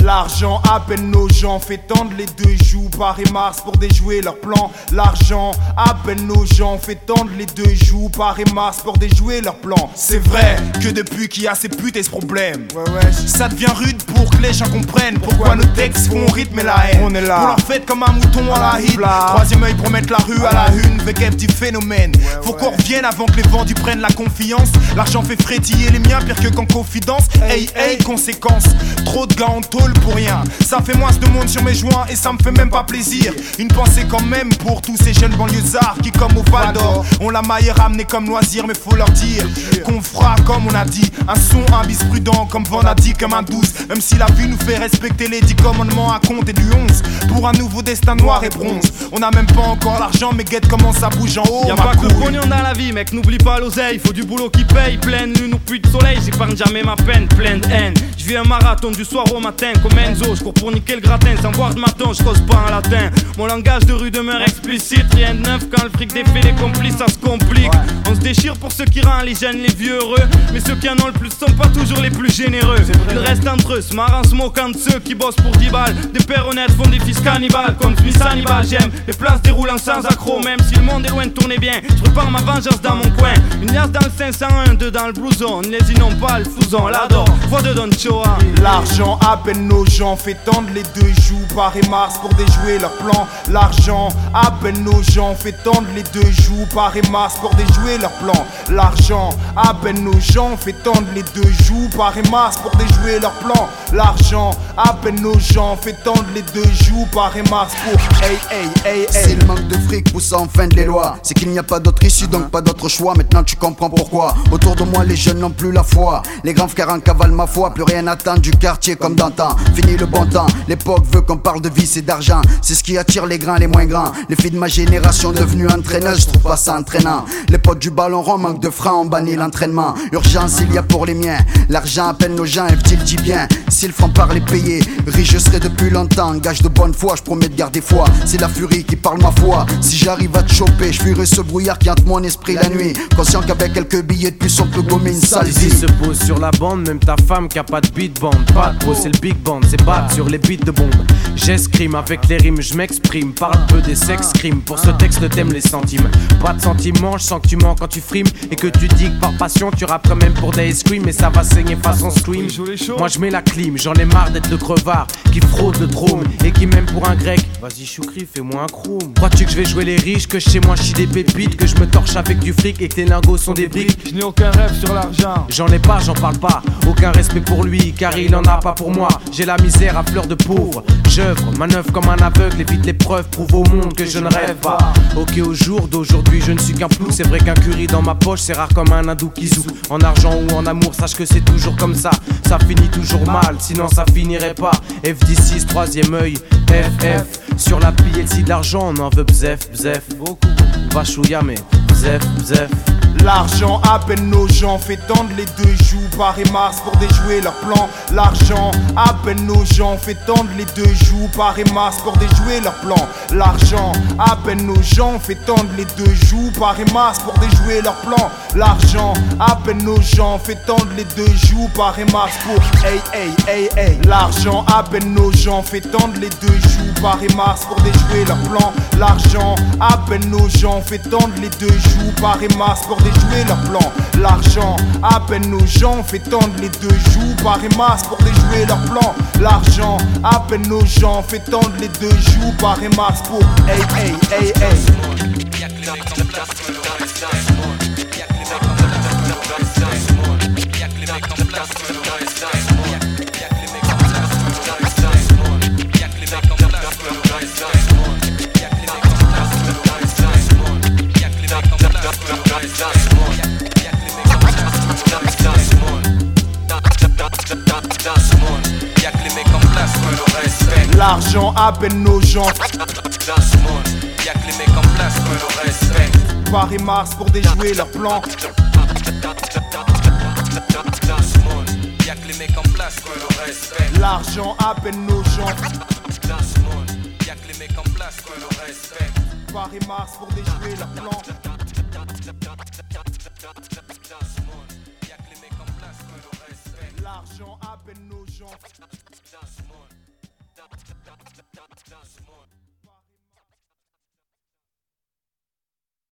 L'argent à peine nos gens fait tendre les deux joues. Paris Mars pour déjouer leurs plans. L'argent à peine nos gens fait tendre les deux joues. Paris Mars pour déjouer leurs plans. C'est vrai que depuis qu'il y a ces putes et ce problème, ça devient rude pour que les gens comprennent pourquoi nos textes font rythme et la haine. On est là pour leur fête comme un mouton à la hit. Troisième œil pour mettre la rue à la une. VKF dit phénomène. Faut qu'on revienne avant que les vendus prennent la confiance. L'argent fait frétiller les miens pire que qu'en confidence. Hey hey, conséquence, trop de gars en tôle pour rien. Ça fait moins de monde sur mes joints et ça me fait même pas plaisir. Une pensée quand même pour tous ces jeunes banlieusards qui comme au Val d'Or ont la maille ramenée comme loisir. Mais faut leur dire qu'on fera comme on a dit. Un son, un bis prudent comme Van a dit comme un 12. Même si la vie nous fait respecter les 10 commandements à compter du 11. Pour un nouveau destin noir et bronze. On a même pas encore l'argent mais guette comment ça bouge en haut. Y'a pas que le pognon dans la vie mec, n'oublie pas l'oseille. Faut du boulot qui paye, pleine lune ou pluie de soleil. J'épargne jamais ma peine, pleine de haine. Je vis un marathon du soir au matin comme Enzo. Je cours pour niquer le gratin sans boire de matin, je cause pas en latin. Mon langage de rue demeure explicite. Rien de neuf quand le fric défait les complices, ça se complique. On se déchire pour ceux qui rendent les jeunes, les vieux heureux. Mais ceux qui en ont le plus sont pas toujours les plus généreux. Ils restent entre eux, se marrant, se moquant de ceux qui bossent pour 10 balles. Des pères honnêtes font des fils cannibales. Comme Smith Hannibal, j'aime les places déroulant sans accroc. Même si le monde est loin de tourner bien, je repars ma vengeance dans mon coin. Une liasse dans le 501, deux dans le blouson. Les inons pas, le fouson, l'adore, fois de Don Choa. L'argent à peine nos gens fait tendre les deux joues. Paris Mars pour déjouer leurs plans. L'argent à peine nos gens fait tendre les deux joues. Paris Mars pour déjouer leurs plans. L'argent à peine nos gens fait tendre les deux joues. Paris Mars pour déjouer leurs plans. L'argent à peine nos gens fait tendre les deux joues. Paris Mars pour hey hey hey hey. Si le manque de fric pousse à enfreindre les lois, c'est qu'il n'y a pas d'autre issue donc pas d'autre choix. Maintenant tu comprends pourquoi. Autour de moi les jeunes n'ont plus la foi. Les grands frères en cavalent ma foi. Plus rien attend du quartier comme d'antan. Fini le bon temps. L'époque veut qu'on parle de vice et d'argent. C'est ce qui attire les grands, les moins grands. Les filles de ma génération devenues entraîneuses, je trouve pas ça entraînant. Les potes du ballon rond manquent de frein, on bannit l'entraînement. Urgence il y a pour les miens. L'argent appelle nos gens, F-il dit bien. Si le franc par les payer, riche je serai depuis longtemps. Gage de bonne foi, je promets de garder foi. C'est la furie qui parle ma foi. Si j'arrive à te choper, je fuirai ce brouillard qui hante mon esprit la nuit. Conscient qu'avec quelques billets de plus on peut gommer une sale vie. Se pose sur la bande, même ta femme qui a pas de beat band. Pas de gros, c'est le big band, c'est battre sur les beats de bombe. J'escrime avec les rimes, je m'exprime. Parle peu des sex crimes, pour ce texte t'aimes les centimes. Pas de sentiments, je sens que tu mens quand tu frimes. Et que tu dis que par passion tu rappes quand même pour des scream. Mais ça va saigner façon scream. Moi je mets la clim, j'en ai marre d'être le crevard qui fraude le drôme et qui m'aime pour un grec. Vas-y Choukri, fais-moi un chrome. Crois-tu que je vais jouer les riches, que chez moi je chie des pépites, que je me torche avec du fric et que tes lingots sont des briques? Je n'ai aucun rêve sur l'argent. J'en ai pas, j'en parle pas. Aucun respect pour lui, car il en a pas pour moi. J'ai la misère à fleur de pauvre. J'œuvre, manœuvre comme un aveugle, évite l'épreuve, prouve au monde que je ne rêve pas. Ok, au jour d'aujourd'hui, je ne suis qu'un flou. C'est vrai qu'un curry dans ma poche, c'est rare comme un hindou qui zoue. En argent ou en amour, sache que c'est toujours comme ça. Ça finit toujours mal, sinon ça finirait pas. FD6, troisième œil, FF. Sur la pile, si de l'argent, on en veut bzef, bzef. Beaucoup, va chouïa, mais bzef, bzef. L'argent à peine nos gens fait tendre les deux joues. Paris Mars pour déjouer leurs plans. L'argent à peine nos gens fait tendre les deux joues. Paris Mars pour déjouer leurs plans. L'argent à peine nos gens fait tendre les deux joues. Paris Mars pour déjouer leurs plans. L'argent à peine nos gens fait tendre les deux joues. Paris Mars pour hey hey hey hey. L'argent à peine nos gens fait tendre les deux joues. Paris Mars pour déjouer leurs plans. L'argent à peine nos gens fait tendre les deux joues. Paris Mars pour déjouer leurs plans. L'argent à peine nos gens fait tendre les deux joues. Paris Mars pour déjouer leurs plans. L'argent à peine nos gens fait tendre les deux joues. Paris Mars pour hey hey hey hey. L'argent à peine nos gens. Y'a que les mecs en place que le respect. Paris Mars pour déjouer leurs plans. Y'a que les mecs en place que le respect. L'argent à peine nos gens. Y'a que les mecs en place que le respect. Paris Mars pour déjouer leurs plans. Y'a que les mecs en place que le respect. L'argent à peine nos gens.